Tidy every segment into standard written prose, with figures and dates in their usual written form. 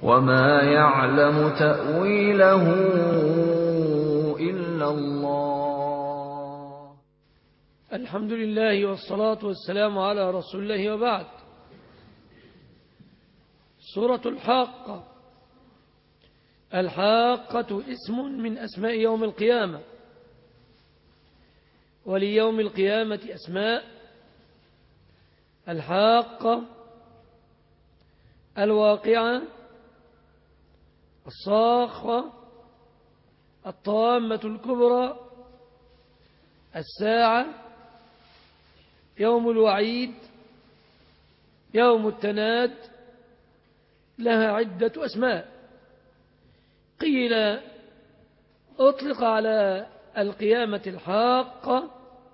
وما يعلم تأويله إلا الله. الحمد لله والصلاة والسلام على رسول الله، وبعد. سورة الحاقة. الحاقة اسم من أسماء يوم القيامة، وليوم القيامة أسماء: الحاقة، الواقعة، الصاخة، الطامة الكبرى، الساعة، يوم الوعيد، يوم التناد. لها عدة أسماء. قيل أطلق على القيامة الحاقة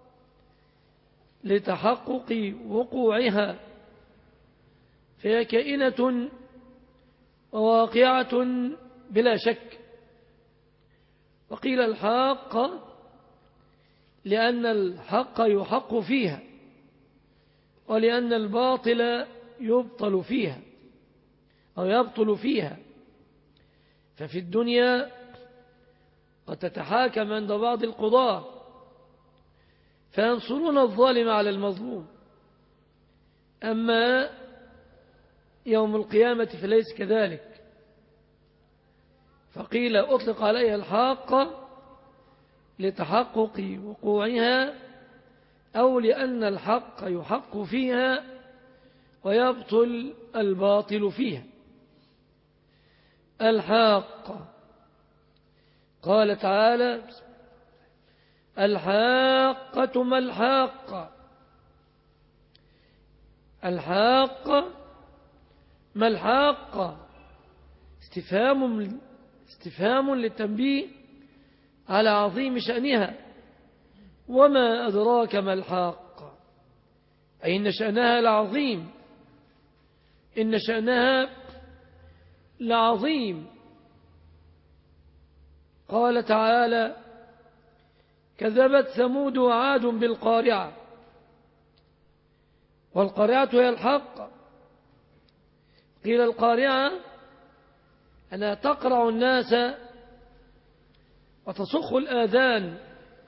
لتحقق وقوعها، فهي كائنة وواقعة بلا شك. وقيل الحاقة لأن الحق يحق فيها، ولأن الباطل يبطل فيها أو يبطل فيها. ففي الدنيا قد تتحاكم عند بعض القضاة فينصرون الظالم على المظلوم، أما يوم القيامة فليس كذلك. فقيل أطلق عليها الحاقة لتحقق وقوعها، أو لأن الحق يحق فيها ويبطل الباطل فيها. الحاقة. قال تعالى: الحاقة ما الحاقة. الحاقة ما الحاقة استفهام للتنبيه على عظيم شأنها. وما أدراك ما الحاقة، أي إن شأنها لعظيم، إن شأنها لعظيم. قال تعالى: كذبت ثمود وعاد بالقارعة. والقارعة هي الحاقة. قيل القارعة أنها تقرع الناس وتصخ الآذان،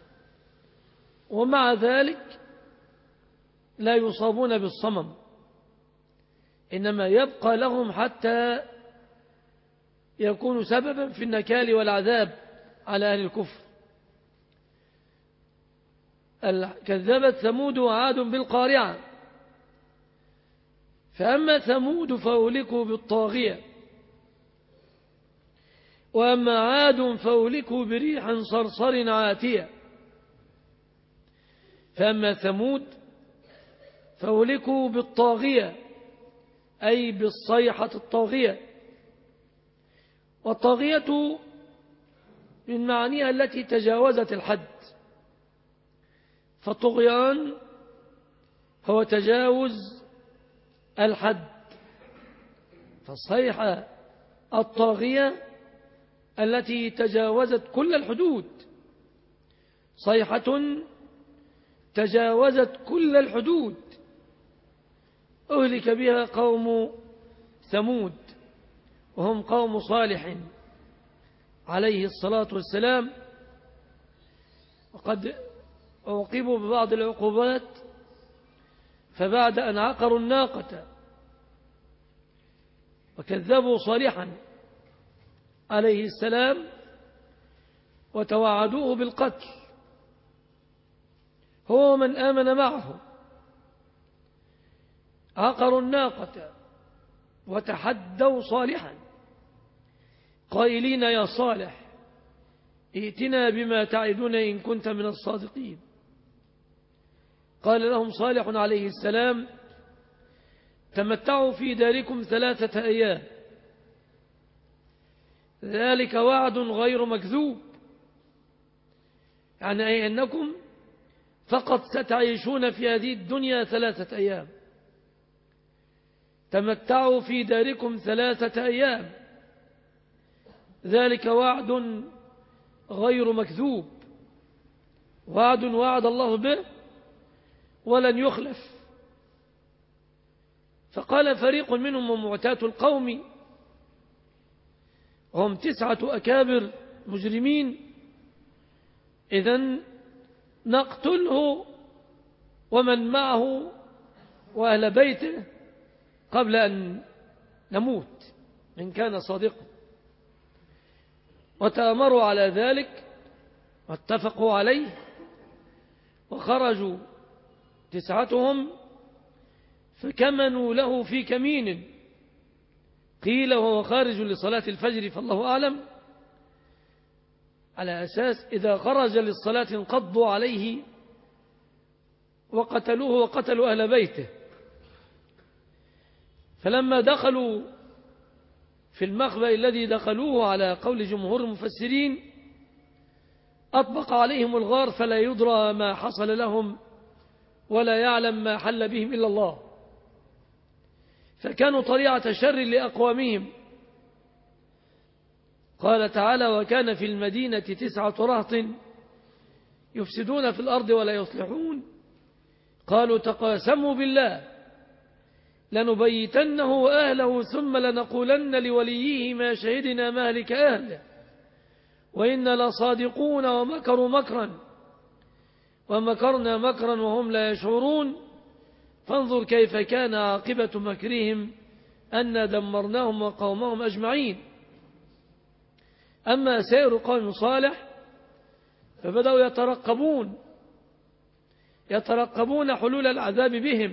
ومع ذلك لا يصابون بالصمم، إنما يبقى لهم حتى يكون سببا في النكال والعذاب على أهل الكفر. كذبت ثمود وعاد بالقارعة. فأما ثمود فأهلكوا بالطاغية، وأما عاد فأهلكوا بريح صرصر عاتية. فأما ثمود فأهلكوا بالطاغية، أي بالصيحة الطاغية. والطاغية من معانيها التي تجاوزت الحد، فالطغيان هو تجاوز الحد. فالصيحة الطاغية التي تجاوزت كل الحدود، صيحة تجاوزت كل الحدود، أهلك بها قوم ثمود، وهم قوم صالح عليه الصلاة والسلام. وقد عوقبوا ببعض العقوبات، فبعد أن عقروا الناقة وكذبوا صالحا عليه السلام وتوعدوه بالقتل هو من آمن معه، عقروا الناقة وتحدوا صالحا قائلين: يا صالح ائتنا بما تعدنا إن كنت من الصادقين. قال لهم صالح عليه السلام: تمتعوا في داركم 3 أيام، ذلك وعد غير مكذوب. يعني أي أنكم فقط ستعيشون في هذه الدنيا 3 أيام. تمتعوا في داركم 3 أيام، ذلك وعد غير مكذوب، وعد وعد الله به ولن يخلف. فقال فريق منهم ومعتات القوم: هم 9 أكابر مجرمين، إذن نقتله ومن معه وأهل بيته قبل أن نموت إن كان صادقا. وتأمروا على ذلك واتفقوا عليه، وخرجوا 9 فكمنوا له في كمين، قيل وهو خارج لصلاة الفجر فالله أعلم، على أساس إذا خرج للصلاة انقضوا عليه وقتلوه وقتلوا أهل بيته. فلما دخلوا في المخبأ الذي دخلوه على قول جمهور المفسرين أطبق عليهم الغار فلا يدرى ما حصل لهم ولا يعلم ما حل بهم إلا الله، فكانوا طريعة شر لأقوامهم. قال تعالى: وكان في المدينة 9 رهط يفسدون في الأرض ولا يصلحون قالوا تقاسموا بالله لنبيتنه وأهله ثم لنقولن لوليه ما شهدنا مهلك أهله وإنا لصادقون ومكروا مكرا ومكرنا مكرا وهم لا يشعرون فانظر كيف كان عاقبة مكرهم أنا دمرناهم وقومهم أجمعين. أما سائر قوم صالح فبدأوا يترقبون حلول العذاب بهم.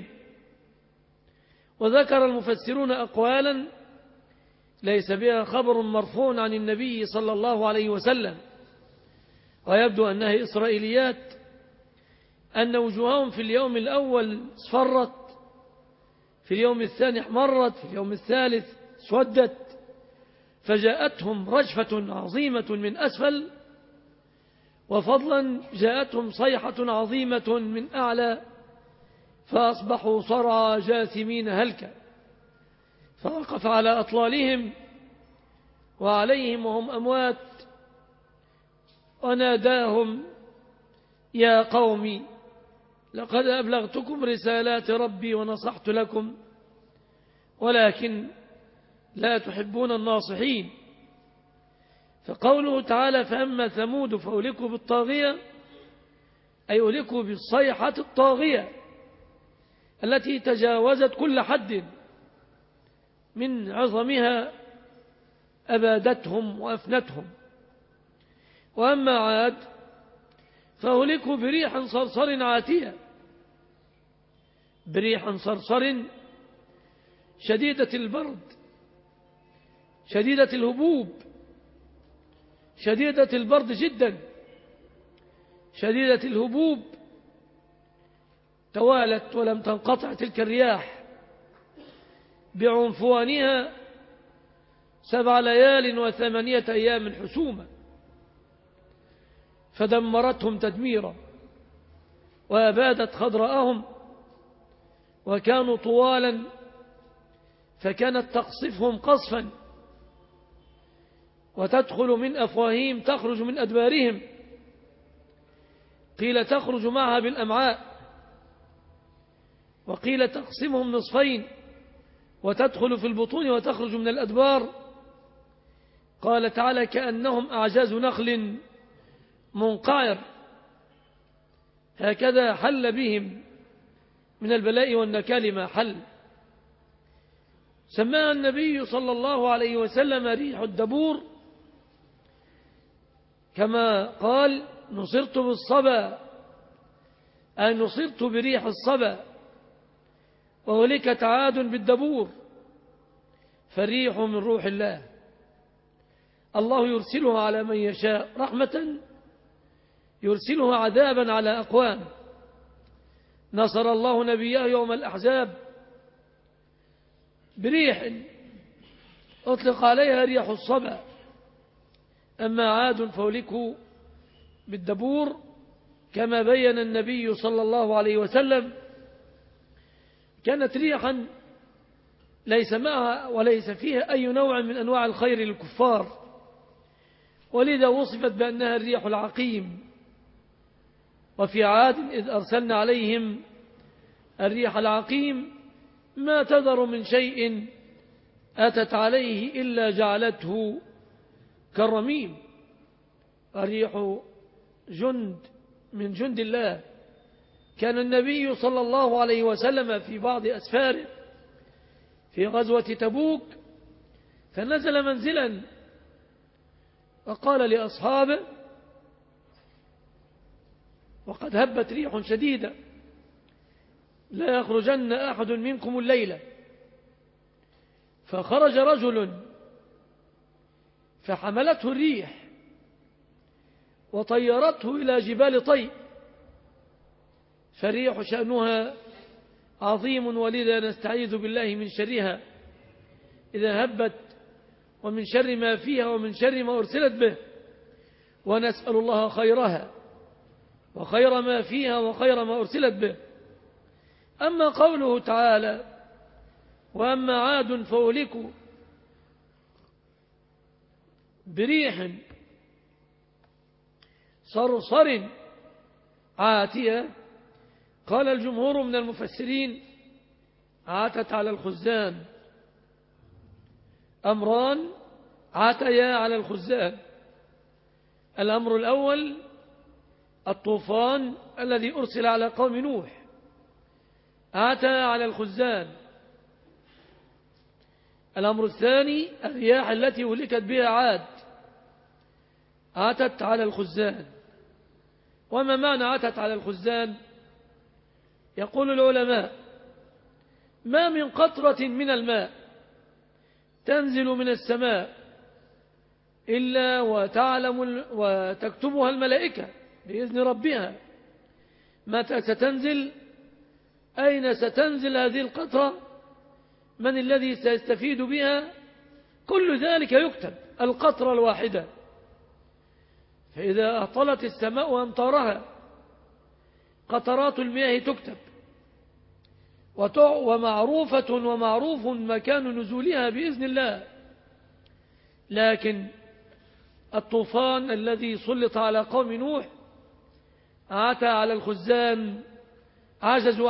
وذكر المفسرون أقوالا ليس بها خبر مرفوع عن النبي صلى الله عليه وسلم، ويبدو أنها إسرائيليات، أن وجوههم في اليوم الأول اصفرت، في اليوم الثاني احمرت، في اليوم الثالث اسودت، فجاءتهم رجفة عظيمة من أسفل، وفضلا جاءتهم صيحة عظيمة من أعلى، فأصبحوا صرعى جاثمين هلكا. فوقف على أطلالهم وعليهم وهم أموات وناداهم: يا قوم لقد أبلغتكم رسالات ربي ونصحت لكم ولكن لا تحبون الناصحين. فقوله تعالى: فأما ثمود فأهلكوا بالطاغية، أي أهلكوا بالصيحة الطاغية التي تجاوزت كل حد من عظمها، أبادتهم وأفنتهم. وأما عاد فأهلكوا بريح صرصر عاتية، بريح صرصر شديدة البرد شديدة الهبوب شديدة البرد جدا شديدة الهبوب، توالت ولم تنقطع تلك الرياح بعنفوانها 7 ليال و8 أيام حسوما، فدمرتهم تدميرا وأبادت خضراءهم، وكانوا طوالا فكانت تقصفهم قصفا، وتدخل من أفواههم تخرج من أدبارهم، قيل تخرج معها بالأمعاء، وقيل تقسمهم نصفين وتدخل في البطون وتخرج من الأدبار. قال تعالى: كأنهم أعجاز نخل منقعر، هكذا حل بهم من البلاء والنكال ما حل. سماها النبي صلى الله عليه وسلم ريح الدبور، كما قال: نصرت بالصبا، أي نصرت بريح الصبا. وهلكت عاد بالدبور، فالريح من روح الله، الله يرسلها على من يشاء رحمة، يرسلها عذابا على أقوام. نصر الله نبيه يوم الأحزاب بريح أطلق عليها ريح الصبا. أما عاد فأهلكوا بالدبور كما بين النبي صلى الله عليه وسلم، كانت ريحا ليس معها وليس فيها أي نوع من أنواع الخير للكفار، ولذا وصفت بأنها الريح العقيم. وفي عاد إذ أرسلنا عليهم الريح العقيم ما تذر من شيء أتت عليه إلا جعلته كالرميم. الريح جند من جند الله. كان النبي صلى الله عليه وسلم في بعض أسفاره في غزوة تبوك فنزل منزلا وقال لأصحابه وقد هبت ريح شديدة لا يخرجن أحد منكم الليلة. فخرج رجل فحملته الريح وطيرته إلى جبال طي، فالريح شأنها عظيم، ولذا نستعيذ بالله من شرها إذا هبت، ومن شر ما فيها، ومن شر ما أرسلت به، ونسأل الله خيرها وخير ما فيها وخير ما أرسلت به. أما قوله تعالى وأما عاد فأهلكوا بريح صرصر عاتية، قال الجمهور من المفسرين عاتت على الخزان. أمران عاتيا على الخزان. الأمر الأول الطوفان الذي أرسل على قوم نوح عاتى على الخزان. الأمر الثاني الرياح التي أهلكت بها عاد عاتت على الخزان. وما معنى عاتت على الخزان؟ يقول العلماء ما من قطرة من الماء تنزل من السماء إلا وتكتبها الملائكة بإذن ربها متى ستنزل، أين ستنزل هذه القطرة، من الذي سيستفيد بها، كل ذلك يكتب. القطرة الواحدة فإذا أهطلت السماء أمطارها قطرات المياه تكتب، ومعروف مكان نزولها بإذن الله. لكن الطوفان الذي سلط على قوم نوح عاتى على الخزان، عجزوا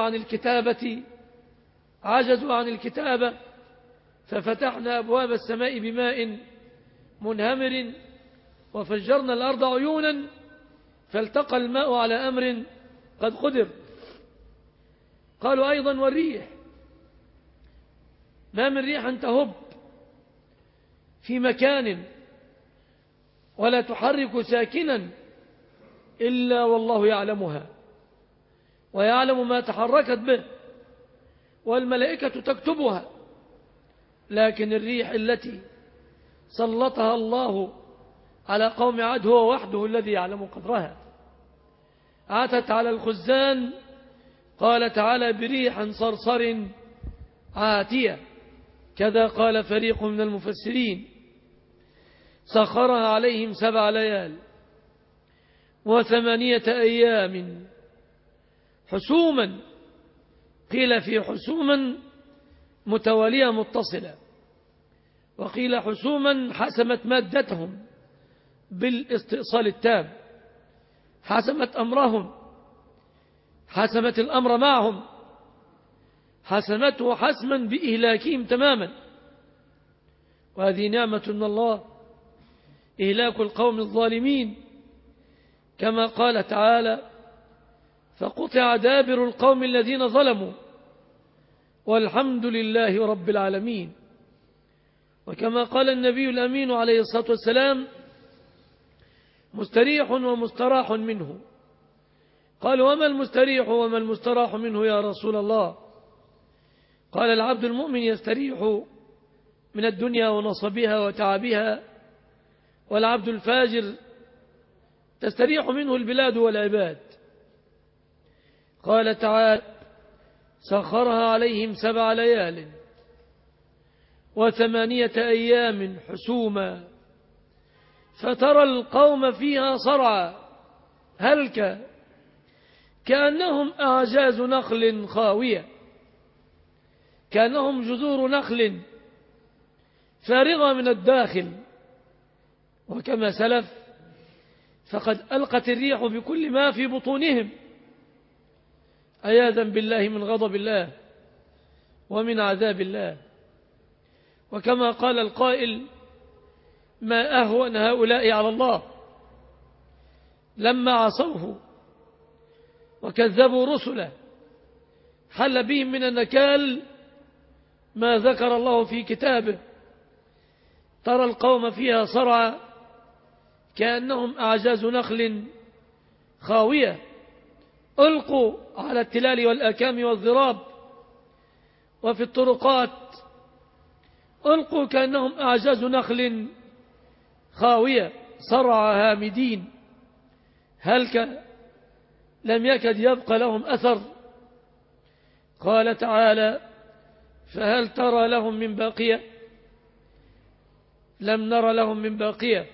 عن الكتابة ففتحنا أبواب السماء بماء منهمر وفجرنا الأرض عيونا فالتقى الماء على أمر قد قدر. قالوا أيضا والريح، ما من ريح تهب في مكان ولا تحرك ساكنا إلا والله يعلمها ويعلم ما تحركت به والملائكة تكتبها. لكن الريح التي سلطها الله على قوم عاد هو وحده الذي يعلم قدرها. عاتت على الخزان، قال تعالى بريح صرصر عاتية، كذا قال فريق من المفسرين. سخرها عليهم 7 ليال و8 أيام حسوما، قيل في حسوما متوالية متصلة، وقيل حسوما حسمت مادتهم بالاستئصال التام، حسمت أمرهم، حسمت الأمر معهم، حسمته حسما بإهلاكهم تماما. وهذه نعمة من الله، إهلاك القوم الظالمين، كما قال تعالى فقطع دابر القوم الذين ظلموا والحمد لله رب العالمين. وكما قال النبي الأمين عليه الصلاة والسلام مستريح ومستراح منه. قال وما المستريح وما المستراح منه يا رسول الله؟ قال العبد المؤمن يستريح من الدنيا ونصبها وتعبها، والعبد الفاجر تستريح منه البلاد والعباد. قال تعالى سخرها عليهم 7 ليال و8 أيام حسوما فترى القوم فيها صرعى هلك كأنهم أعجاز نخل خاوية، كأنهم جذور نخل فارغة من الداخل. وكما سلف فقد ألقت الريح بكل ما في بطونهم عياذا بالله من غضب الله ومن عذاب الله. وكما قال القائل ما أهون هؤلاء على الله لما عصوه وكذبوا رسله حل بهم من النكال ما ذكر الله في كتابه. ترى القوم فيها صرعى كأنهم أعجاز نخل خاوية ألقوا على التلال والأكام والضراب وفي الطرقات ألقوا كأنهم أعجاز نخل خاوية صرعى هامدين هلك لم يكد يبقى لهم أثر. قال تعالى فهل ترى لهم من باقية لم نرى لهم من باقية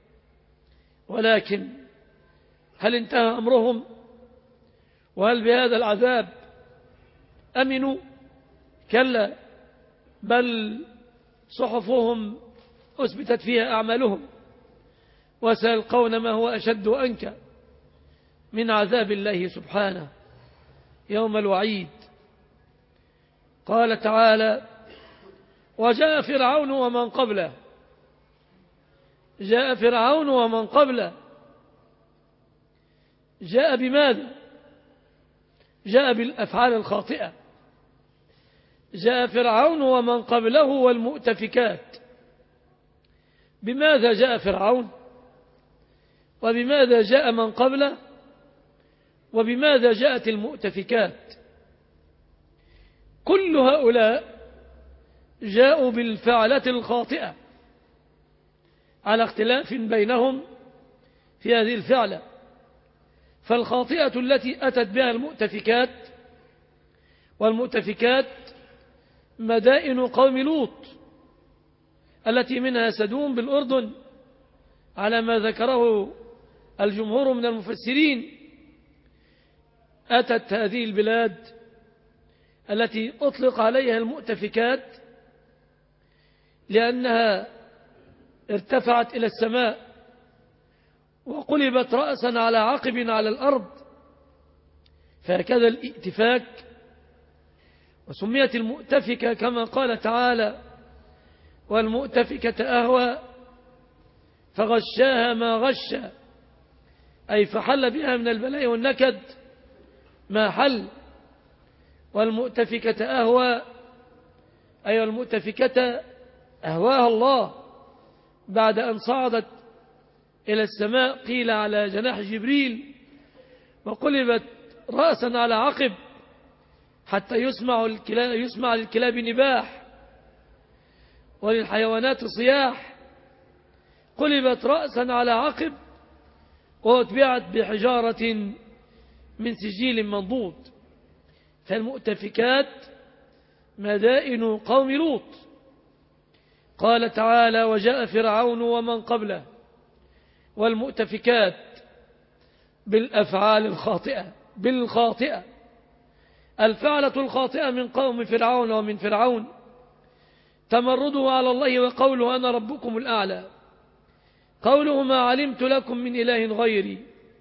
ولكن هل انتهى أمرهم وهل بهذا العذاب أمنوا؟ كلا بل صحفهم أثبتت فيها أعمالهم وسيلقون ما هو أشد وأنكى من عذاب الله سبحانه يوم الوعيد. قال تعالى وجاء فرعون ومن قبله. جاء فرعون ومن قبله جاء بماذا؟ جاء بالأفعال الخاطئة. جاء فرعون ومن قبله والمؤتفكات. بماذا جاء فرعون وبماذا جاء من قبله وبماذا جاءت المؤتفكات؟ كل هؤلاء جاءوا بالفعلة الخاطئة على اختلاف بينهم في هذه الفعلة. فالخاطئة التي أتت بها المؤتفكات والمؤتفكات مدائن قوم لوط التي منها سدوم بالأردن على ما ذكره الجمهور من المفسرين. أتت هذه البلاد التي أطلق عليها المؤتفكات لأنها ارتفعت إلى السماء وقلبت رأسا على عقب على الأرض فهكذا الائتفاك. وسميت المؤتفكة كما قال تعالى والمؤتفكة أهوى فغشاها ما غشى أي فحل بها من البلاء والنكد ما حل. والمؤتفكة أهوى أي المؤتفكة أهواها الله بعد أن صعدت إلى السماء قيل على جناح جبريل وقلبت رأسا على عقب حتى يسمع للكلاب نباح وللحيوانات صياح. قلبت رأسا على عقب واتبعت بحجارة من سجيل منضود. فالمؤتفكات مدائن قوم لوط. قال تعالى وجاء فرعون ومن قبله والمؤتفكات بالأفعال الخاطئة بالخاطئة. الفعلة الخاطئة من قوم فرعون ومن فرعون تمرده على الله وقوله أنا ربكم الأعلى. قوله ما علمت لكم من إله غيري.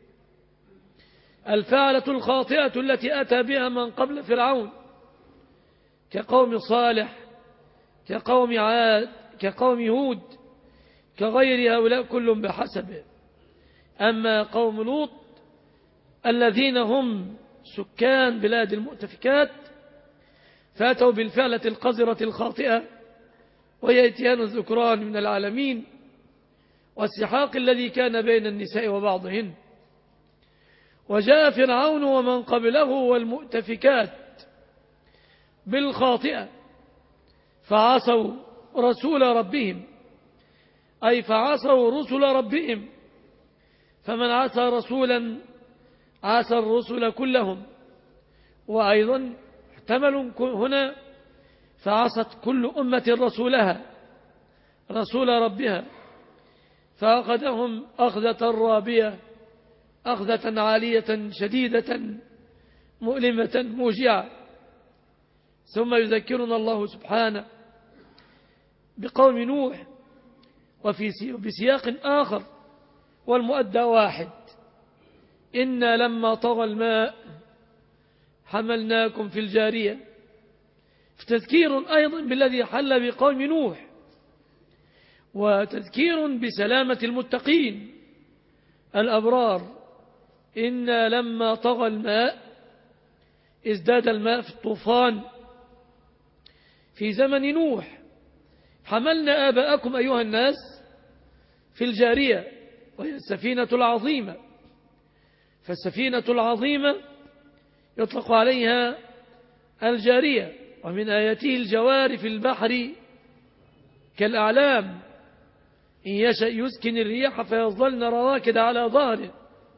الفعلة الخاطئة التي أتى بها من قبل فرعون كقوم صالح كقوم عاد كقوم هود كغير هؤلاء كل بحسبه. أما قوم لوط الذين هم سكان بلاد المؤتفكات فاتوا بالفعلة القذرة الخاطئة وهي اتيان الذكران من العالمين والسحاق الذي كان بين النساء وبعضهن. وجاء فرعون ومن قبله والمؤتفكات بالخاطئة فعصوا رسول ربهم أي فعصوا رسل ربهم. فمن عصى رسولا عصى الرسل كلهم. وأيضا احتمل هنا فعصت كل أمة رسولها رسول ربها فأخذهم أخذة رابية أخذة عالية شديدة مؤلمة موجعة. ثم يذكرنا الله سبحانه بقوم نوح بسياق آخر والمؤدى واحد إنا لما طغى الماء حملناكم في الجارية. تذكير أيضا بالذي حل بقوم نوح وتذكير بسلامة المتقين الأبرار. إنا لما طغى الماء ازداد الماء في الطوفان في زمن نوح حملنا آباءكم أيها الناس في الجارية، وهي السفينة العظيمة. فالسفينة العظيمة يطلق عليها الجارية، ومن آياته الجوار في البحر كالأعلام إن يشأ يسكن الرياح فيظلن رواكد على ظهره.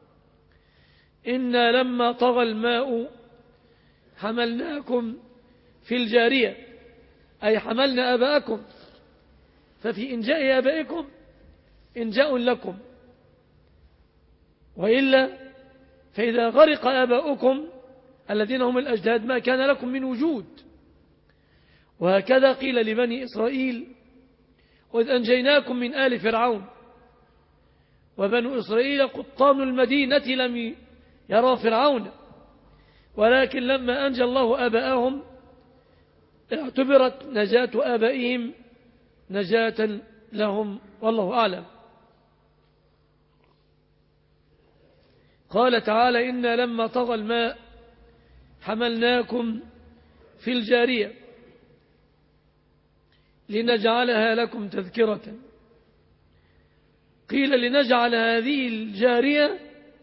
إنا لما طغى الماء حملناكم في الجارية، أي حملنا آباءكم. ففي إنجاء آبائكم إنجاء لكم، وإلا فإذا غرق آباؤكم الذين هم الأجداد ما كان لكم من وجود. وهكذا قيل لبني إسرائيل: وإذ أنجيناكم من آل فرعون. وبنو إسرائيل قطان المدينة لم يروا فرعون، ولكن لما أنجى الله آباءهم اعتبرت نجاة آبائهم نجاة لهم، والله أعلم. قال تعالى: إنا لما طغى الماء حملناكم في الجارية لنجعلها لكم تذكرة. قيل لنجعل هذه الجارية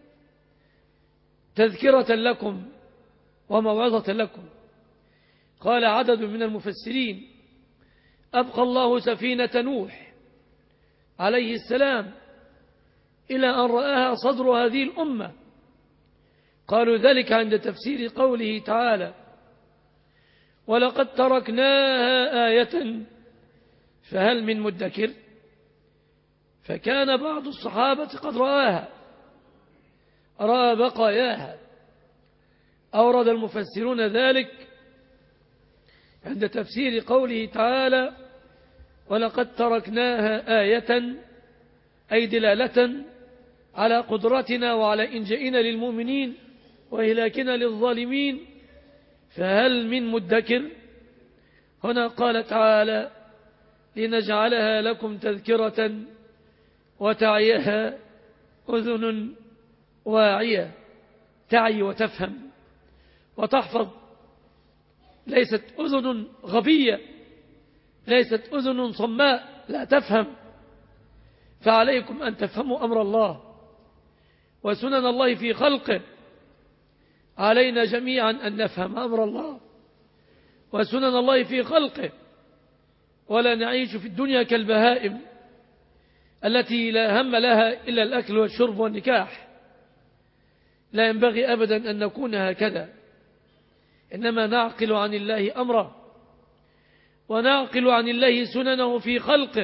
تذكرة لكم وموعظة لكم. قال عدد من المفسرين: أبقى الله سفينة نوح عليه السلام إلى أن رآها صدر هذه الأمة. قالوا ذلك عند تفسير قوله تعالى: ولقد تركناها آية فهل من مدكر. فكان بعض الصحابة قد رآها، رأى بقاياها. أورد المفسرون ذلك عند تفسير قوله تعالى: ولقد تركناها آية، أي دلالة على قدرتنا وعلى إنجائنا للمؤمنين وإهلاكنا للظالمين، فهل من مدكر. هنا قال تعالى: لنجعلها لكم تذكرة وتعيها أذن واعية، تعي وتفهم وتحفظ. ليست أذن غبية، ليست أذن صماء لا تفهم. فعليكم أن تفهموا أمر الله وسنن الله في خلقه. علينا جميعا أن نفهم أمر الله وسنن الله في خلقه، ولا نعيش في الدنيا كالبهائم التي لا هم لها إلا الأكل والشرب والنكاح. لا ينبغي أبدا أن نكون هكذا، إنما نعقل عن الله أمره ونعقل عن الله سننه في خلقه،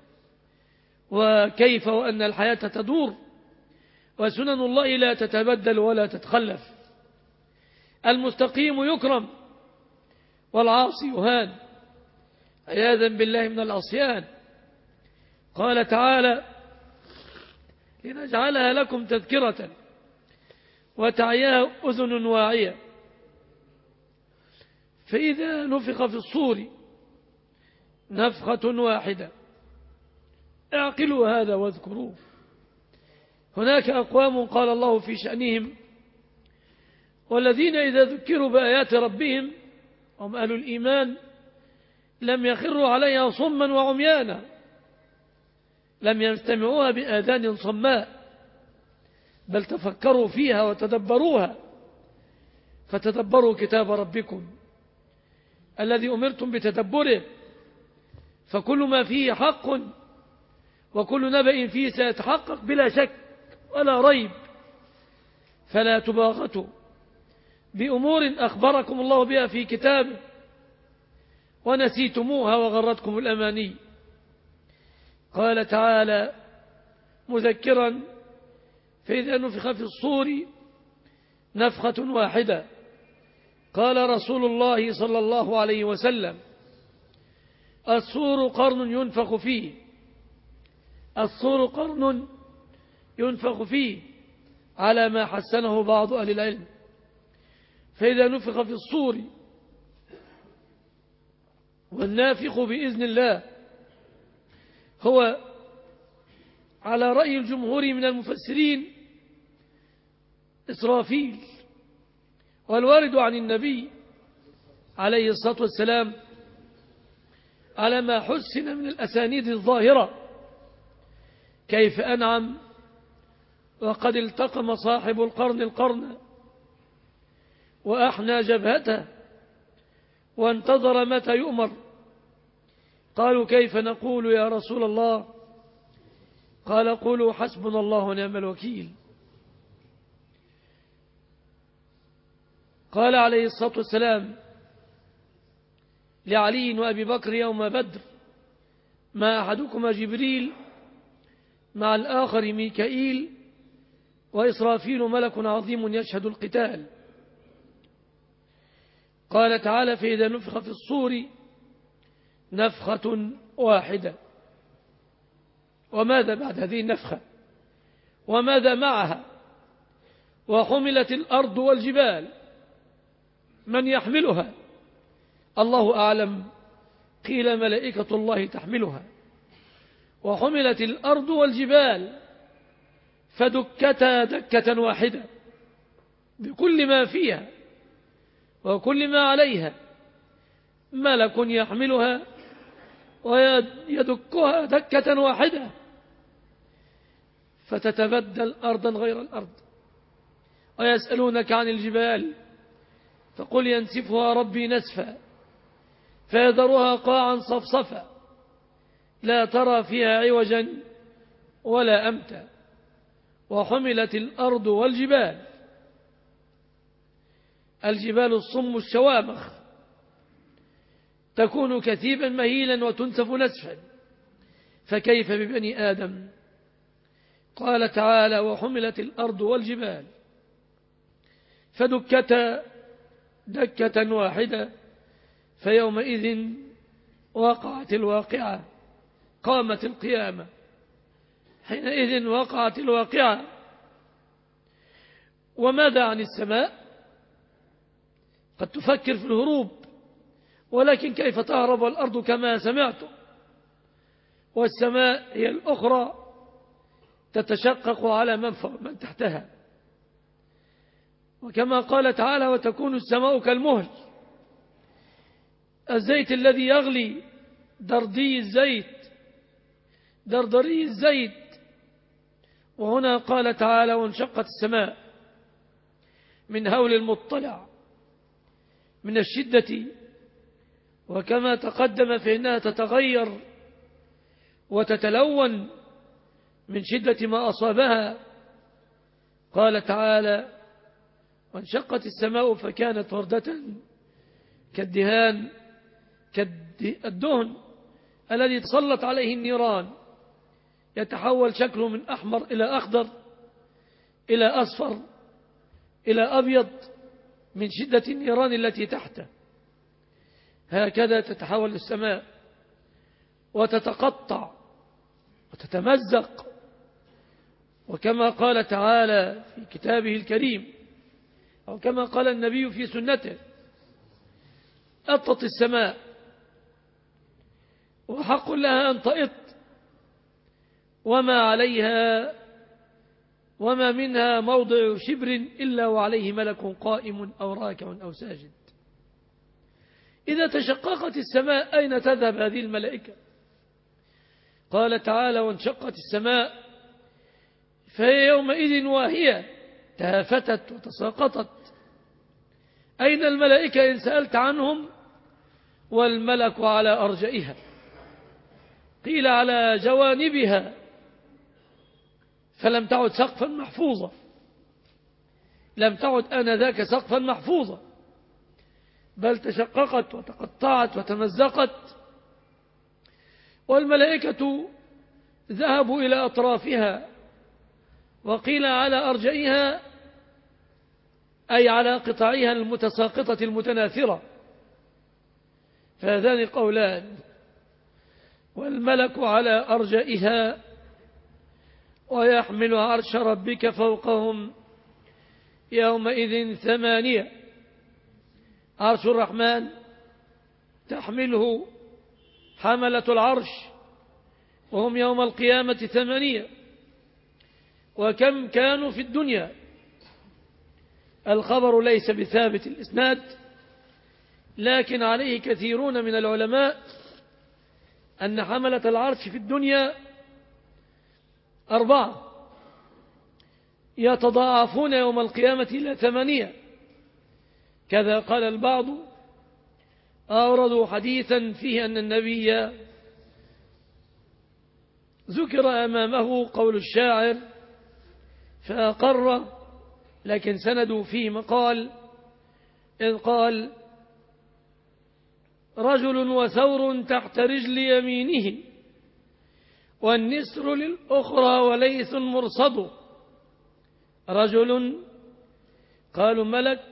وكيف وأن الحياة تدور وسنن الله لا تتبدل ولا تتخلف. المستقيم يكرم والعاصي يهان، عياذا بالله من العصيان. قال تعالى: لنجعلها لكم تذكرة وتعيها أذن واعية. فإذا نفخ في الصور نفخة واحدة. اعقلوا هذا واذكروه. هناك أقوام قال الله في شأنهم: والذين إذا ذكروا بآيات ربهم، هم أهل الإيمان، لم يخروا عليها صما وعميانا، لم يستمعوها بآذان صماء، بل تفكروا فيها وتدبروها. فتدبروا كتاب ربكم الذي أمرتم بتدبره، فكل ما فيه حق وكل نبأ فيه سيتحقق بلا شك ولا ريب. فلا تباغتوا بأمور أخبركم الله بها في كتابه ونسيتموها وغرتكم الأماني. قال تعالى مذكرا: فإذا نفخ في الصور نفخة واحدة. قال رسول الله صلى الله عليه وسلم: الصور قرن ينفخ فيه، الصور قرن ينفخ فيه، على ما حسنه بعض أهل العلم. فإذا نفخ في الصور، والنافخ بإذن الله هو على رأي الجمهور من المفسرين إسرافيل، والوارد عن النبي عليه الصلاة والسلام على ما حسن من الأسانيد الظاهرة كيف أنعم وقد التقم صاحب القرن وأحنى جبهته وانتظر متى يؤمر. قالوا كيف نقول يا رسول الله؟ قال قولوا حسبنا الله ونعم الوكيل. قال عليه الصلاة والسلام لعلي وأبي بكر يوم بدر ما أحدكما جبريل مع الآخر ميكائيل وإسرافيل ملك عظيم يشهد القتال. قال تعالى فإذا نفخ في الصور نفخة واحدة. وماذا بعد هذه النفخة؟ وماذا معها؟ وحملت الأرض والجبال، من يحملها؟ الله أعلم، قيل ملائكة الله تحملها. وحملت الأرض والجبال فدكتا دكة واحدة بكل ما فيها وكل ما عليها، ملك يحملها ويدكها دكة واحدة فتتبدل أرضا غير الأرض. ويسألونك عن الجبال فقل ينسفها ربي نسفا فيذرها قاعا صفصفا لا ترى فيها عوجا ولا أمتا. وحملت الأرض والجبال، الجبال الصم الشوامخ تكون كثيبا مهيلا وتنسف نسفا، فكيف ببني آدم؟ قال تعالى وحملت الأرض والجبال فدكتا دكة واحدة فيومئذ وقعت الواقعة، قامت القيامة، حينئذ وقعت الواقعة. وماذا عن السماء؟ قد تفكر في الهروب، ولكن كيف تهرب الأرض كما سمعت؟ والسماء هي الأخرى تتشقق على من تحتها، وكما قال تعالى وتكون السماء كالمهل، الزيت الذي يغلي دردري الزيت. وهنا قال تعالى وانشقت السماء من هول المطلع من الشدة، وكما تقدم فإنها تتغير وتتلون من شدة ما أصابها. قال تعالى وانشقت السماء فكانت وردة كالدهان، كالدهن الذي تسلط عليه النيران، يتحول شكله من أحمر إلى أخضر إلى أصفر إلى أبيض من شدة النيران التي تحته. هكذا تتحول السماء وتتقطع وتتمزق. وكما قال تعالى في كتابه الكريم أو كما قال النبي في سنته أطت السماء وحق لها أن تئط وما عليها وما منها موضع شبر إلا وعليه ملك قائم أو راكع أو ساجد. إذا تشققت السماء أين تذهب هذه الملائكة؟ قال تعالى وانشقت السماء فهي يومئذ واهية تهافتت وتساقطت. أين الملائكة إن سألت عنهم؟ والملك على أرجائها، قيل على جوانبها، فلم تعد سقفا محفوظا، لم تعد آنذاك سقفا محفوظا، بل تشققت وتقطعت وتمزقت. والملائكة ذهبوا إلى أطرافها، وقيل على أرجائها أي على قطعها المتساقطة المتناثرة، فهذان قولان. والملك على أرجائها ويحمل عرش ربك فوقهم يومئذ 8. عرش الرحمن تحمله حملة العرش وهم يوم القيامة 8. وكم كانوا في الدنيا؟ الخبر ليس بثابت الإسناد، لكن عليه كثيرون من العلماء أن حملة العرش في الدنيا 4 يتضاعفون يوم القيامة إلى 8. كذا قال البعض. أوردوا حديثا فيه أن النبي ذكر أمامه قول الشاعر فأقر، لكن سندوا فيه مقال إذ قال: رجل وثور تحت رجل يمينه والنسر للأخرى وليث مرصد. رجل قالوا ملك،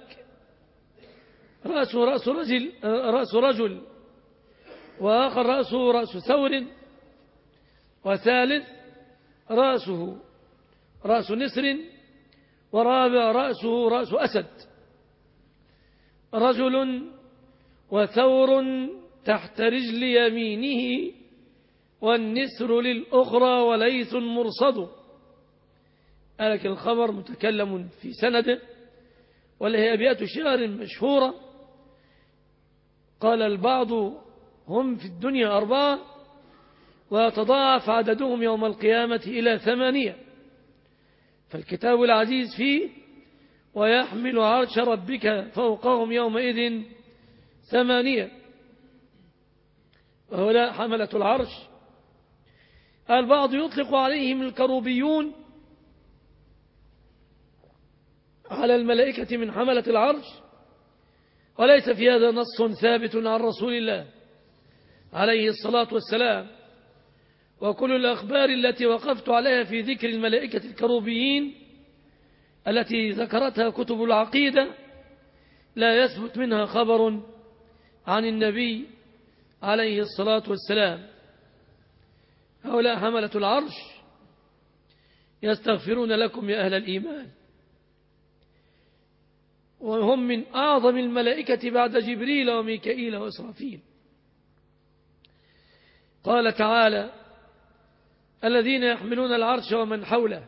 رأس رجل، وآخر رأسه رأس ثور، وثالث رأسه رأس نسر، ورابع رأسه رأس أسد. رجل وثور تحت رجل يمينه والنسر للأخرى وليث مرصد. لكن الخبر متكلم في سنده، وله أبيات شعر مشهورة. قال البعض: هم في الدنيا 4 ويتضاعف عددهم يوم القيامة إلى 8. فالكتاب العزيز فيه: ويحمل عرش ربك فوقهم يومئذ 8. وهؤلاء حملة العرش. البعض يطلق عليهم الكروبيون على الملائكة من حملة العرش، وليس في هذا نص ثابت عن رسول الله عليه الصلاة والسلام. وكل الأخبار التي وقفت عليها في ذكر الملائكة الكروبيين التي ذكرتها كتب العقيدة لا يثبت منها خبر عن النبي عليه الصلاة والسلام. هؤلاء حملة العرش يستغفرون لكم يا أهل الإيمان، وهم من أعظم الملائكة بعد جبريل وميكائيل وإسرافيل. قال تعالى: الذين يحملون العرش ومن حوله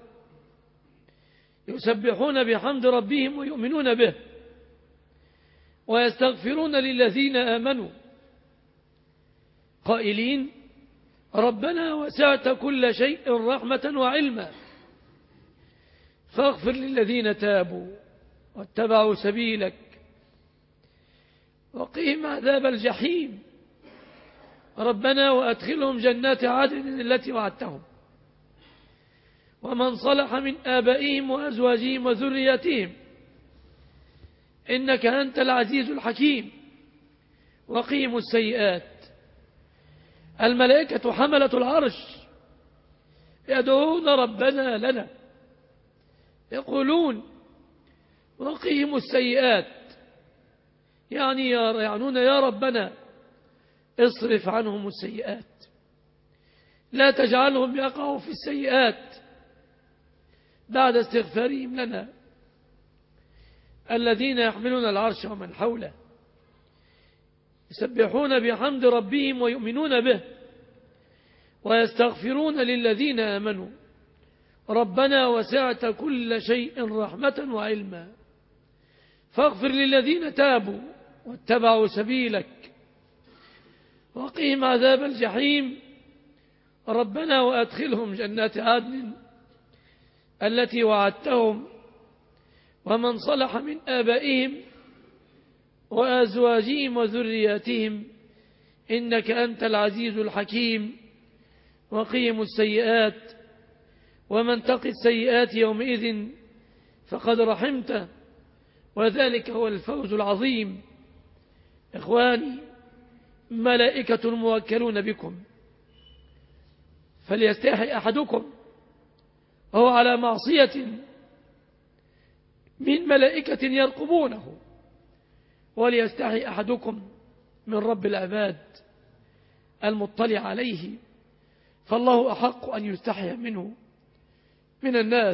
يسبحون بحمد ربهم ويؤمنون به ويستغفرون للذين آمنوا قائلين: ربنا وسعت كل شيء رحمة وعلما فاغفر للذين تابوا واتبعوا سبيلك وقهم عذاب الجحيم ربنا وأدخلهم جنات عدن التي وعدتهم ومن صلح من آبائهم وأزواجهم وذرياتهم إنك أنت العزيز الحكيم وقهم السيئات. الملائكة حملة العرش يدعون ربنا لنا، يقولون: وقهم السيئات، يعنون يا ربنا اصرف عنهم السيئات، لا تجعلهم يقعوا في السيئات بعد استغفارهم لنا. الذين يحملون العرش ومن حوله يسبحون بحمد ربهم ويؤمنون به ويستغفرون للذين آمنوا ربنا وسعت كل شيء رحمة وعلما فاغفر للذين تابوا واتبعوا سبيلك وقهم عذاب الجحيم ربنا وأدخلهم جنات عدن التي وعدتهم ومن صلح من آبائهم وأزواجهم وذرياتهم إنك أنت العزيز الحكيم وقهم السيئات ومن تق السيئات يومئذ فقد رحمته وذلك هو الفوز العظيم. إخواني، ملائكة موكلون بكم، فليستحي أحدكم وهو على معصية من ملائكة يرقبونه، وليستحي أحدكم من رب العباد المطلع عليه، فالله أحق أن يستحي منه من الناس.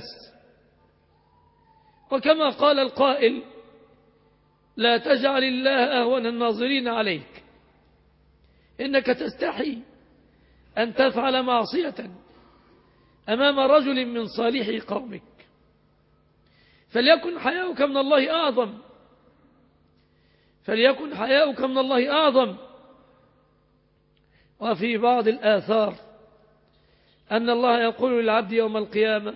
وكما قال القائل: لا تجعل الله أهون الناظرين عليك، إنك تستحي أن تفعل معصية أمام رجل من صالح قومك، فليكن حياؤك من الله أعظم، فليكن حياؤك من الله أعظم. وفي بعض الآثار أن الله يقول للعبد يوم القيامة: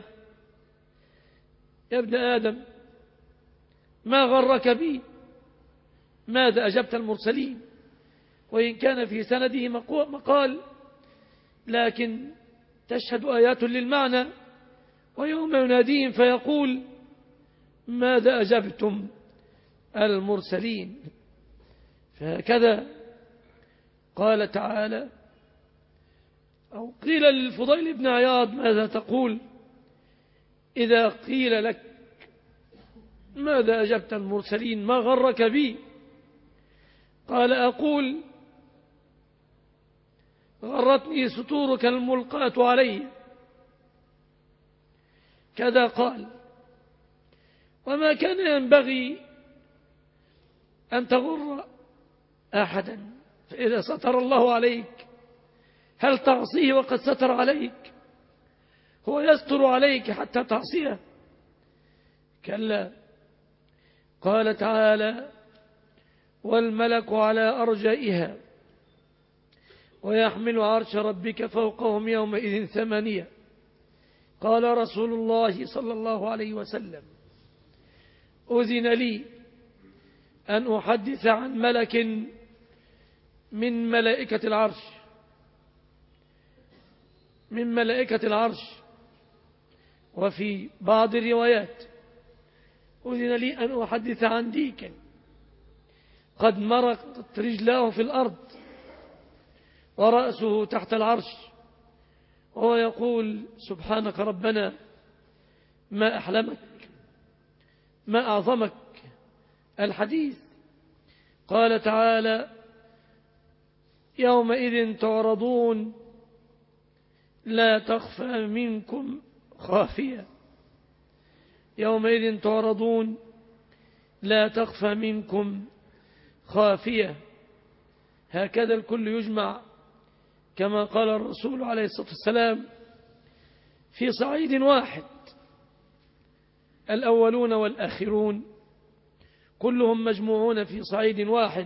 يا ابن آدم ما غرك بي؟ ماذا أجبت المرسلين؟ وإن كان في سنده مقال، لكن تشهد آيات للمعنى. ويوم يناديهم فيقول: ماذا أجبتم المرسلين؟ فهكذا قال تعالى، أو قيل للفضيل بن عياض: ماذا تقول إذا قيل لك ماذا أجبت المرسلين؟ ما غرك بي؟ قال: أقول: غرتني ستورك الملقاة علي. كذا قال. وما كان ينبغي أن تغر أحدا، فإذا ستر الله عليك هل تعصيه وقد ستر عليك؟ هو يستر عليك حتى تعصيه؟ كلا. قال تعالى: والملك على أرجائها ويحمل عرش ربك فوقهم يومئذ 8. قال رسول الله صلى الله عليه وسلم: أذن لي أن أحدث عن ملك من ملائكة العرش، من ملائكة العرش. وفي بعض الروايات: أذن لي أن أحدث عن ديك قد مرقت رجلاه في الأرض ورأسه تحت العرش، وهو يقول: سبحانك ربنا، ما أحلمك، ما أعظمك. الحديث. قال تعالى: يومئذ تعرضون لا تخفى منكم خافية. يومئذ تعرضون لا تخفى منكم خافية. هكذا الكل يجمع كما قال الرسول عليه الصلاة والسلام في صعيد واحد، الأولون والآخرون كلهم مجموعون في صعيد واحد،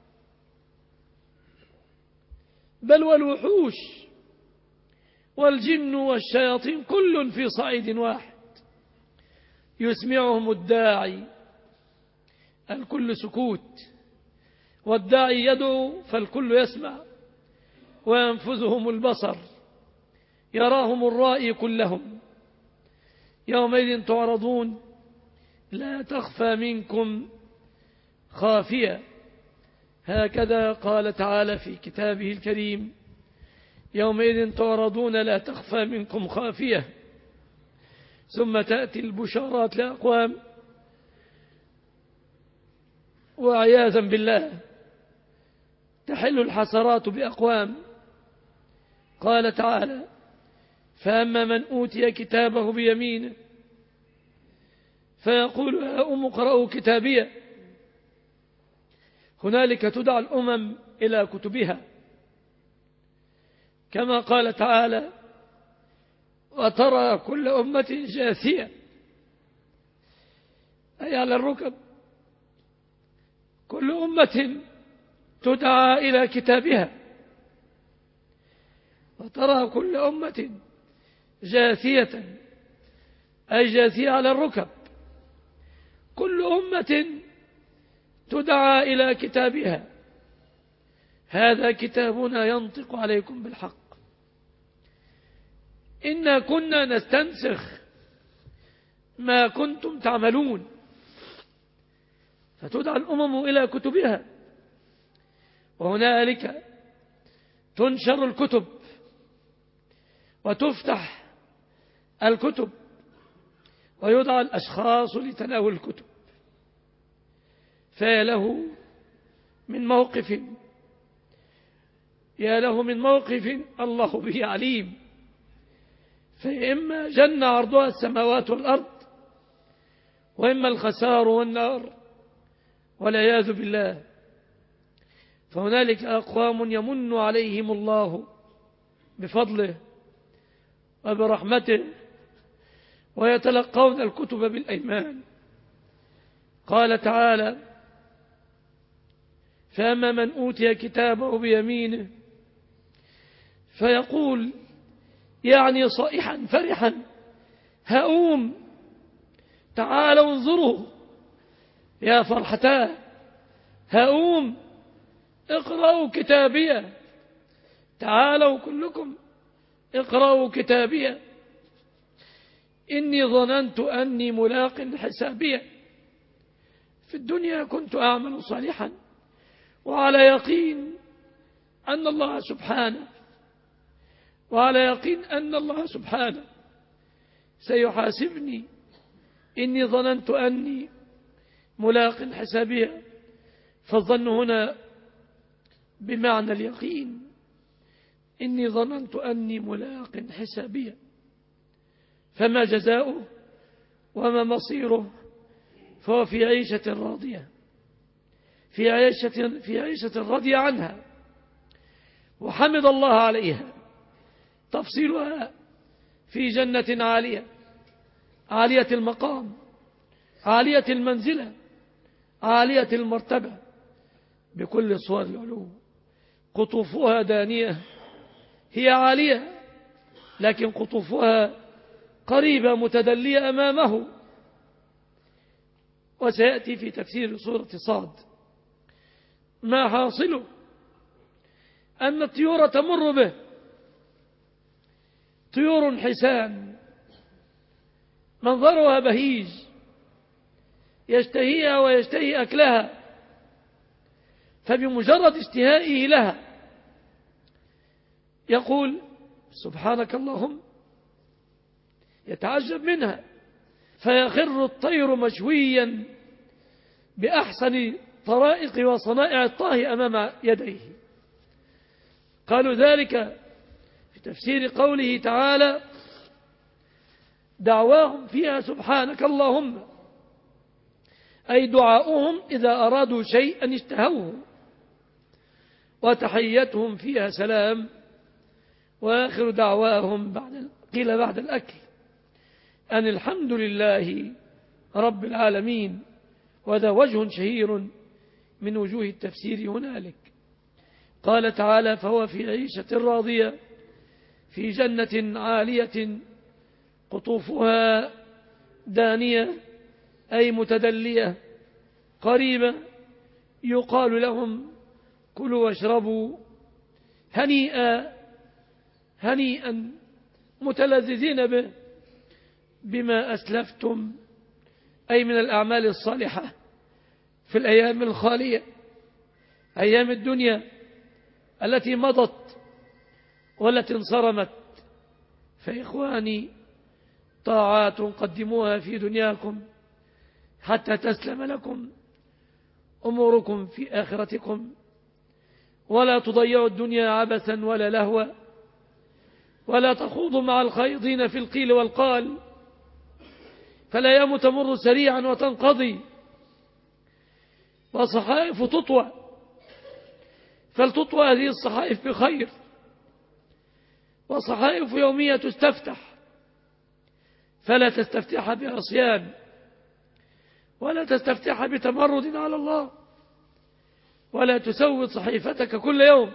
بل والوحوش والجن والشياطين كل في صعيد واحد، يسمعهم الداعي، الكل سكوت، والداعي يدعو فالكل يسمع، وينفذهم البصر، يراهم الرائي كلهم. يومئذ تعرضون لا تخفى منكم خافية. هكذا قال تعالى في كتابه الكريم: يومئذ تعرضون لا تخفى منكم خافية. ثم تأتي البشارات لأقوام، وعياذا بالله تحل الحسرات بأقوام. قال تعالى: فأما من أوتي كتابه بيمينه فيقول هاؤم اقرءوا كتابيه. هنالك تدعى الأمم إلى كتبها، كما قال تعالى: وترى كل أمة جاثية، أي على الركب. كل أمة تدعى إلى كتابها. وترى كل أمة جاثية، أي جاثية على الركب. كل أمة تدعى إلى كتابها. هذا كتابنا ينطق عليكم بالحق، إنا كنا نستنسخ ما كنتم تعملون. فتدعى الأمم إلى كتبها، وهنالك تنشر الكتب وتفتح الكتب ويدعى الأشخاص لتناول الكتب. فيا له من موقف، يا له من موقف الله به عليم. فإما جنة عرضها السماوات والأرض، وإما الخسار والنار والعياذ بالله. فهنالك أقوام يمن عليهم الله بفضله وبرحمته ويتلقون الكتب بالأيمان. قال تعالى: فأما من أوتي كتابه بيمينه فيقول يعني صائحا فرحا هؤم تعالوا انظروا يا فرحتاه هؤم اقرأوا كتابيه تعالوا كلكم اقرأوا كتابيه إني ظننت أني ملاق حسابيه. في الدنيا كنت أعمل صالحا وعلى يقين أن الله سبحانه سيحاسبني. إني ظننت أني ملاق حسابيه، فالظن هنا بمعنى اليقين. إني ظننت أني ملاق حسابيه، فما جزاؤه وما مصيره؟ فهو في عيشة راضية، في عيشة راضية عنها وحمد الله عليها. تفصيلها في جنة عالية، عالية المقام، عالية المنزلة، عالية المرتبة بكل صور العلو. قطوفها دانية، هي عالية لكن قطوفها قريبة متدلية أمامه. وسيأتي في تفسير سورة صاد ما حاصله أن الطيور تمر به، طيور حسان منظرها بهيج يشتهيها ويشتهي أكلها، فبمجرد اشتهائه لها يقول سبحانك اللهم، يتعجب منها، فيخر الطير مشويا بأحسن طرائق وصنائع الطهي أمام يديه. قالوا ذلك في تفسير قوله تعالى: دعواهم فيها سبحانك اللهم، أي دعاؤهم إذا أرادوا شيئا اشتهوه، وتحيتهم فيها سلام، وآخر دعواهم بعد الأكل أن الحمد لله رب العالمين. وذا وجه شهير من وجوه التفسير هنالك. قال تعالى: فهو في عيشة راضية في جنة عالية قطوفها دانية، أي متدلية قريبة، يقال لهم كلوا واشربوا هنيئا متلذذين به بما أسلفتم، أي من الأعمال الصالحة في الأيام الخالية، أيام الدنيا التي مضت والتي انصرمت. فإخواني، طاعات قدموها في دنياكم حتى تسلم لكم أموركم في آخرتكم، ولا تضيعوا الدنيا عبثا ولا لهوا، ولا تخوضوا مع الخائضين في القيل والقال، فالأيام تمر سريعا وتنقضي، وصحائف تطوى، فلتطوى هذه الصحائف بخير، وصحائف يومية تستفتح، فلا تستفتح بعصيان، ولا تستفتح بتمرد على الله، ولا تسود صحيفتك كل يوم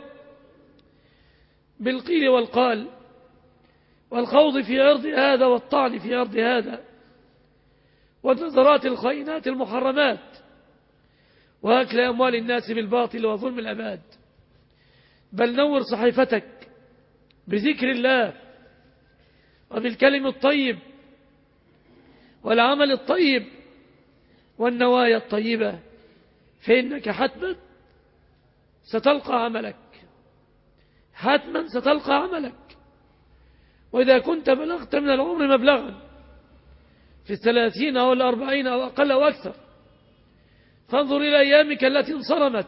بالقيل والقال والخوض في عرض هذا والطعن في عرض هذا والنظرات الخائنات المحرمات وأكل أموال الناس بالباطل وظلم العباد. بل نور صحيفتك بذكر الله وبالكلم الطيب والعمل الطيب والنوايا الطيبة، فإنك حتما ستلقى عملك، حتما ستلقى عملك. وإذا كنت بلغت من العمر مبلغا في 30 أو 40 أو أقل أو أكثر، فانظر إلى أيامك التي انصرمت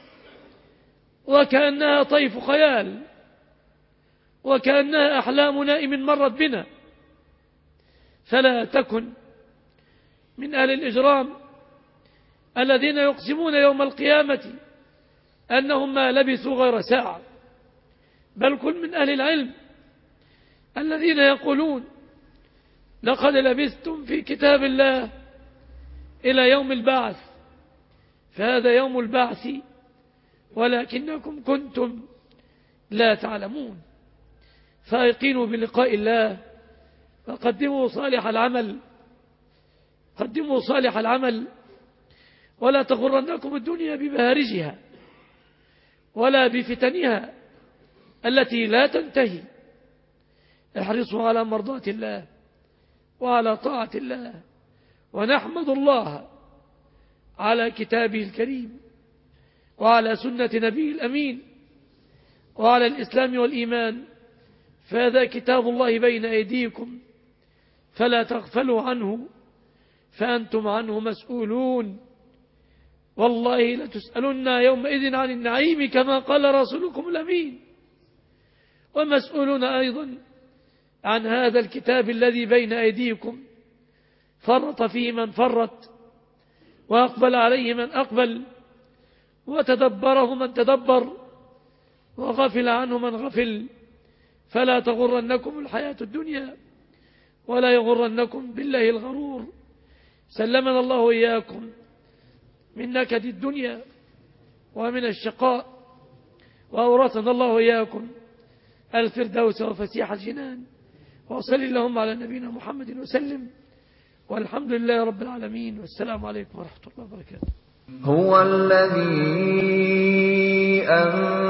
وكأنها طيف خيال، وكأنها أحلام نائم مرت بنا. فلا تكن من أهل الإجرام الذين يقسمون يوم القيامة أنهم ما لبثوا غير ساعة، بل كن من أهل العلم الذين يقولون لقد لبثتم في كتاب الله إلى يوم البعث، فهذا يوم البعث ولكنكم كنتم لا تعلمون. فأيقنوا بلقاء الله وقدموا صالح العمل، قدموا صالح العمل، ولا تغرنكم الدنيا بمهارجها ولا بفتنها التي لا تنتهي. احرصوا على مرضاة الله وعلى طاعة الله، ونحمد الله على كتابه الكريم وعلى سنة نبيه الأمين وعلى الإسلام والإيمان، فهذا كتاب الله بين أيديكم فلا تغفلوا عنه فأنتم عنه مسؤولون. والله لتسألن يومئذ عن النعيم كما قال رسولكم الأمين، ومسؤولون أيضا عن هذا الكتاب الذي بين أيديكم فرط فيه من فرط، وأقبل عليه من أقبل، وتدبره من تدبر، وغفل عنه من غفل. فلا تغرنكم الحياة الدنيا ولا يغرنكم بالله الغرور. سلمنا الله وإياكم من نكد الدنيا ومن الشقاء، وأورثنا الله وإياكم الفردوس وفسيح الجنان. وصل اللهم على نبينا محمد وسلم، والحمد لله رب العالمين، والسلام عليكم ورحمة الله وبركاته. هو الذي